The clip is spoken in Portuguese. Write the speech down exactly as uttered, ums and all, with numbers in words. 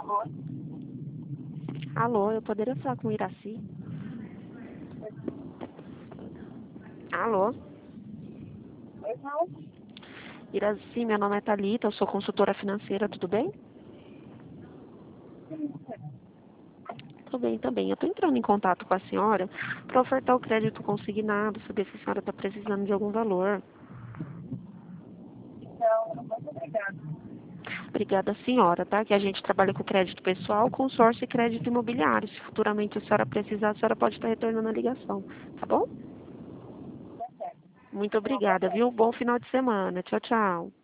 Alô, eu poderia falar com o Iraci? Alô? Oi, Paulo. Iraci, meu nome é Thalita, eu sou consultora financeira, tudo bem? Tudo bem também. Eu estou entrando em contato com a senhora para ofertar o crédito consignado, saber se a senhora está precisando de algum valor. Então, muito obrigada. Obrigada, senhora, tá? Que a gente trabalha com crédito pessoal, consórcio e crédito imobiliário. Se futuramente a senhora precisar, a senhora pode estar retornando a ligação, tá bom? Tá certo. Muito Então, boa obrigada, tarde. viu? Bom final de semana. Tchau, tchau.